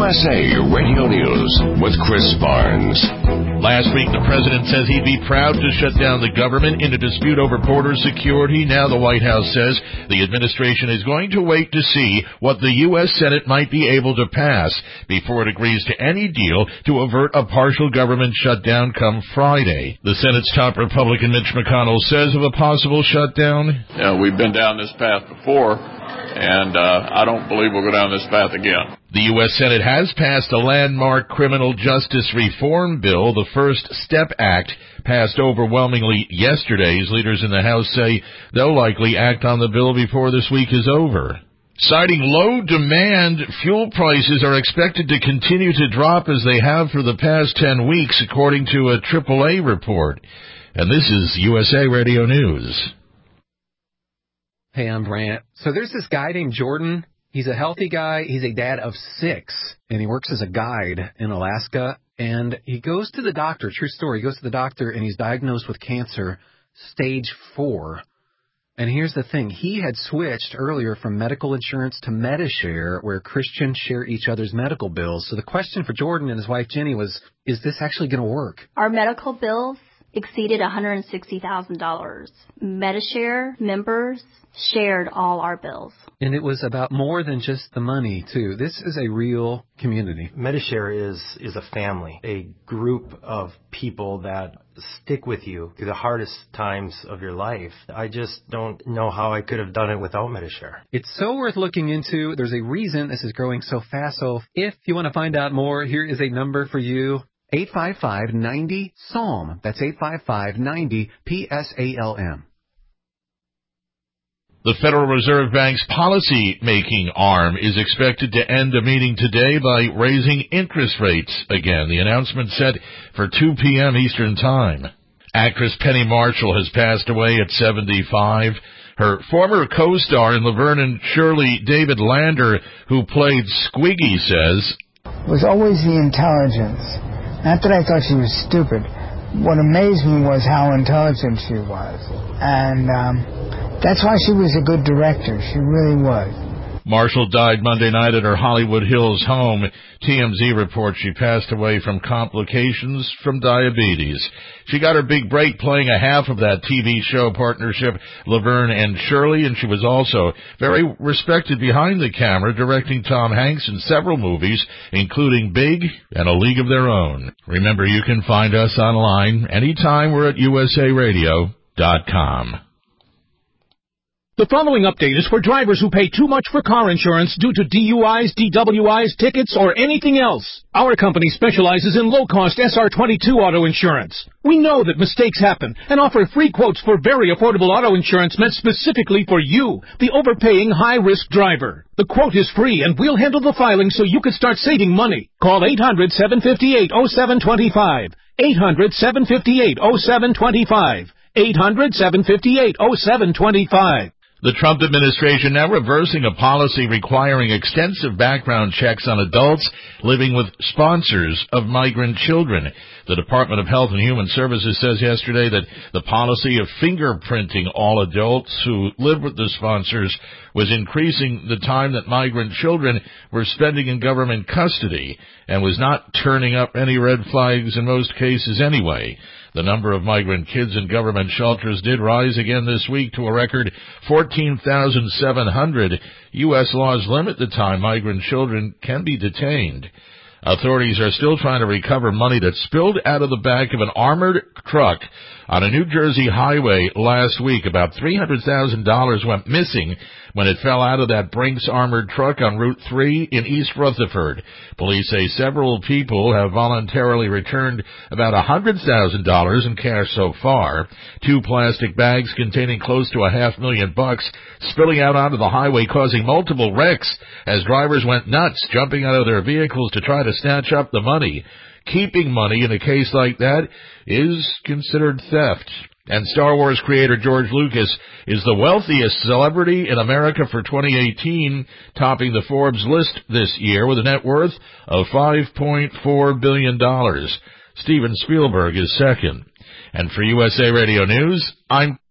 USA Radio News with Chris Barnes. Last week, the president says he'd be proud to shut down the government in a dispute over border security. Now the White House says the administration is going to wait to see what the U.S. Senate might be able to pass before it agrees to any deal to avert a partial government shutdown come Friday. The Senate's top Republican Mitch McConnell says of a possible shutdown, we've been down this path before, and I don't believe we'll go down this path again. The U.S. Senate has passed a landmark criminal justice reform bill, the First Step Act, passed overwhelmingly yesterday. Leaders in the House say they'll likely act on the bill before this week is over. Citing low demand, fuel prices are expected to continue to drop as they have for the past 10 weeks, according to a AAA report. And this is USA Radio News. Hey, I'm Brant. So there's this guy named Jordan. He's a healthy guy. He's a dad of 6, and he works as a guide in Alaska. And he goes to the doctor, true story, he goes to the doctor, and he's diagnosed with cancer, stage 4. And here's the thing. He had switched earlier from medical insurance to Medishare, where Christians share each other's medical bills. So the question for Jordan and his wife Jenny was, is this actually going to work? Our medical bills exceeded $160,000. Medishare members shared all our bills. And it was about more than just the money, too. This is a real community. Medishare is a family, a group of people that stick with you through the hardest times of your life. I just don't know how I could have done it without Medishare. It's so worth looking into. There's a reason this is growing so fast. So if you want to find out more, here is a number for you. 855-90-PSALM. That's 855-90-PSALM. The Federal Reserve Bank's policy-making arm is expected to end a meeting today by raising interest rates again. The announcement set for 2 p.m. Eastern Time. Actress Penny Marshall has passed away at 75. Her former co-star in Laverne and Shirley, David Lander, who played Squiggy, says, was always the intelligence. Not that I thought she was stupid. What amazed me was how intelligent she was. And that's why she was a good director. She really was. Marshall died Monday night at her Hollywood Hills home. TMZ reports she passed away from complications from diabetes. She got her big break playing a half of that TV show partnership, Laverne and Shirley, and she was also very respected behind the camera, directing Tom Hanks in several movies, including Big and A League of Their Own. Remember, you can find us online anytime. We're at usaradio.com. The following update is for drivers who pay too much for car insurance due to DUIs, DWIs, tickets, or anything else. Our company specializes in low-cost SR22 auto insurance. We know that mistakes happen and offer free quotes for very affordable auto insurance meant specifically for you, the overpaying high-risk driver. The quote is free, and we'll handle the filing so you can start saving money. Call 800-758-0725. 800-758-0725. 800-758-0725. The Trump administration now reversing a policy requiring extensive background checks on adults living with sponsors of migrant children. The Department of Health and Human Services says yesterday that the policy of fingerprinting all adults who live with the sponsors was increasing the time that migrant children were spending in government custody and was not turning up any red flags in most cases anyway. The number of migrant kids in government shelters did rise again this week to a record 14,700. U.S. laws limit the time migrant children can be detained. Authorities are still trying to recover money that spilled out of the back of an armored truck on a New Jersey highway last week. About $300,000 went missing when it fell out of that Brinks armored truck on Route 3 in East Rutherford. Police say several people have voluntarily returned about $100,000 in cash so far. 2 plastic bags containing close to $500,000 spilling out onto the highway, causing multiple wrecks as drivers went nuts, jumping out of their vehicles to try to snatch up the money. Keeping money in a case like that is considered theft. And Star Wars creator George Lucas is the wealthiest celebrity in America for 2018, topping the Forbes list this year with a net worth of $5.4 billion. Steven Spielberg is second. And for USA Radio News, I'm